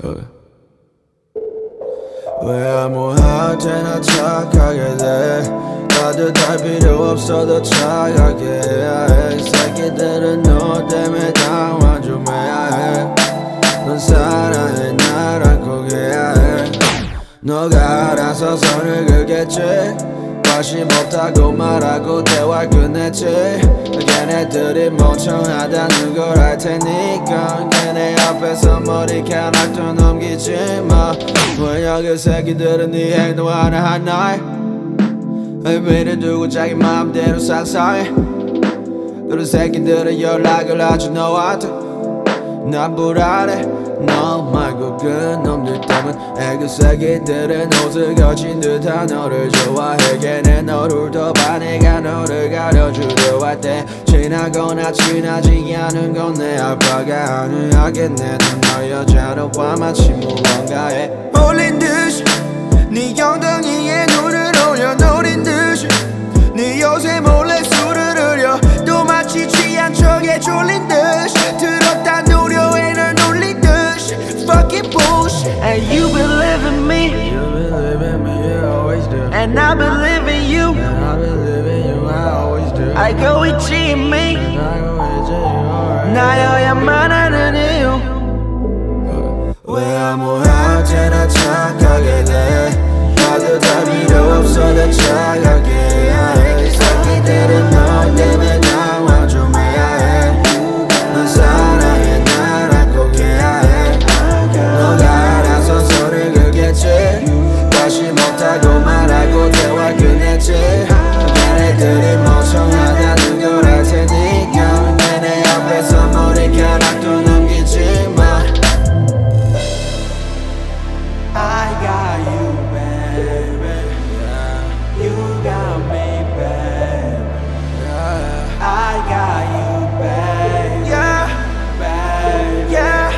왜 아무한테나 착하게 돼 따뜻할 필요 없어도 차가게 해야 해 새끼들은 너 때문에 당황 좀 해야 해넌 사랑해 날 안고 해야 해 너가 알아서 선을 긋겠지 관심 없다고 말하고 대화 끝냈지 걔네들이 멍청하다는 걸 알 테니까 걔네 앞에서 머리카락도 넘기지 마 왜냐 그 새끼들은 네 행동 하나하나에 의미를 두고 자기 마음대로 상상해 그런 새끼들은 연락을 하지 너한테 난 불안해 너 말고 그 놈들 때문 애그 새끼들은 옷을 거친 듯한 너를 좋아해 걔네 너를 더 반해가 너를 가려주려 할 때 지나거나 지나지 않은 건 내 아빠가 아니하겠네 너 여자로와 마치 무언가에 홀린 듯이 네 엉덩이에 눈을 올려 노린 듯이 네 옷에 몰래 술을 흘려 또 마치 취한 척에 졸린 듯이 들었다 노려에 널 놀린 듯이 Fucking bullshit And you believe in me You believe in me, you always do And I believe in you And I believe in you, I always do I go with you and me And I go with you, alright 나여야만 하는 이유 왜 아무한테나 착하게 돼 따뜻할 필요 없어도 차갑게 해야 해 새끼들은 너 때문에 당황 좀 해야 해넌 사랑해 날 안고 해야 해 너가 알아서 손을 긁겠지 관심 없다고 말하고 대화 끝냈지 걔네들이 멍청하다는 걸 알 테니까 걔네 앞에서 머리카락도 넘기지 마 I got you baby You got me baby I got you baby Yeah, baby yeah,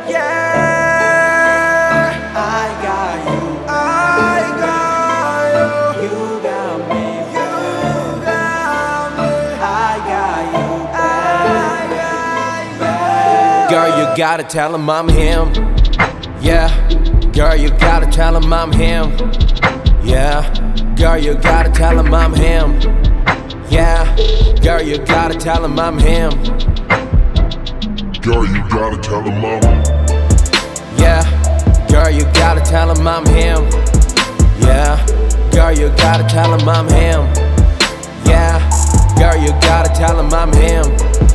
yeah I got you I got you You got me You got me I got you I got you Girl, you gotta tell him I'm him. Yeah. Girl, you gotta tell him I'm him. Yeah. Girl, you gotta tell him I'm him. Yeah. Girl, you gotta tell him I'm him. Girl, you gotta tell him I'm Yeah. Girl, you gotta tell him I'm him. Yeah. Girl, you gotta tell him I'm him. Yeah. Girl, you gotta tell him I'm him.